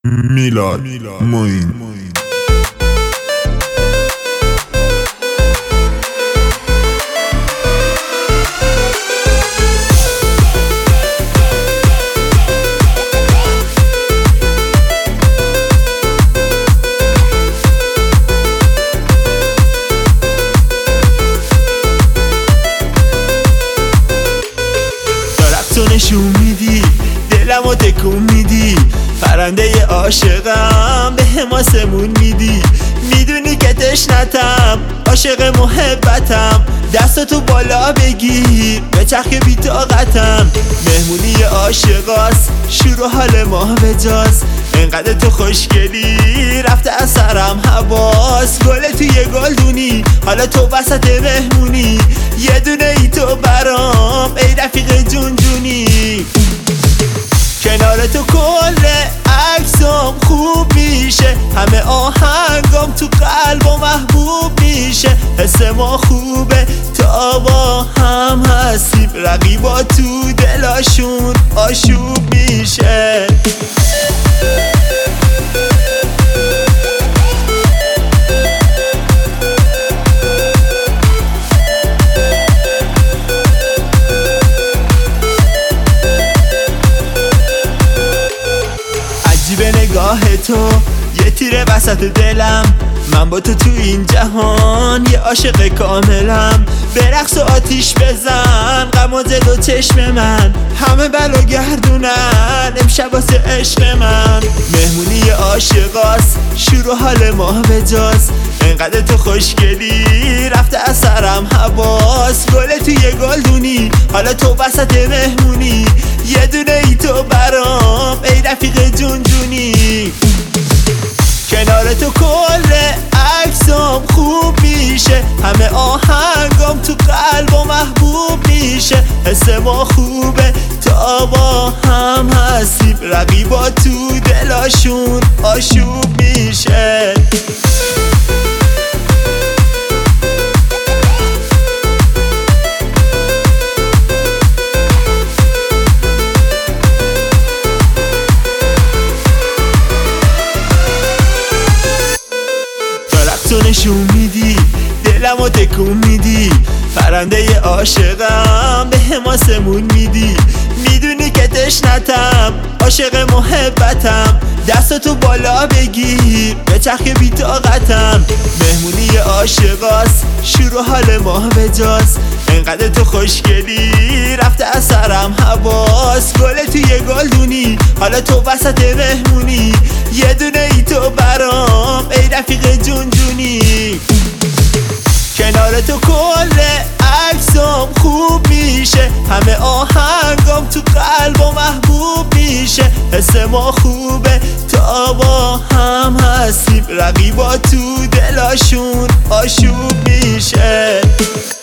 میلاد معین. تو نشون میدی دلمو تکون میدی، پرنده عاشقم به حماسمون میدی. میدونی که تشنتم عاشق محبتم، دستاتو بالا بگیر به چرخ بی طاقتم. مهمونی عاشقاست شروع حال ما بجاست، انقدر تو خوشگلی رفته از سرم حواس. گل توی گلدونی حالا تو وسط مهمونی، یه دونه ای تو برام ای رفیق جون جونی. کنار تو کل عکسام خوب میشه، همه آهنگام تو قلب و محبوب میشه. حس ما خوبه تا با هم هستیم، رقیبا تو دلاشون آشوب میشه. عجیبه نگاه تو یه تیره وسط دلم، من با تو این جهان یه عاشق کاملم. به رقص و آتیش بزن غم و دل و چشم من، همه بلا گردونن امشب واسه عشق من. مهمونی عاشقاست شروع حال ما بجاست، انقدر تو خوشگلی رفته از سرم حواس. گل توی گلدونی حالا تو وسط مهمونی، یه دونه ای تو برام ای رفیق جون جونی. کنار تو کل عکسام خوب میشه، همه آهنگام تو قلب و محبوب میشه. حس ما خوبه تا با هم هستیم، رقیبا تو دلاشون آشوب میشه. تو نشون میدی دلمو تکون میدی، پرنده عاشقم به حماسمون میدی. میدونی که تشنتم عاشق محبتم، دستاتو بالا بگیر به چرخ بی طاقتم. مهمونی عاشقاست شروع حال ما بجاست، انقدر تو خوشگلی رفته از سرم حواس. گل توی گلدونی حالا تو وسط مهمونی، یه دونه ای تو برام ای رفیق جون جونی. کنار تو کل عکسام خوب میشه، همه آهنگام تو قلب و محبوب میشه. حس ما خوبه تا با هم هستیم، رقیبا تو دلاشون آشوب میشه.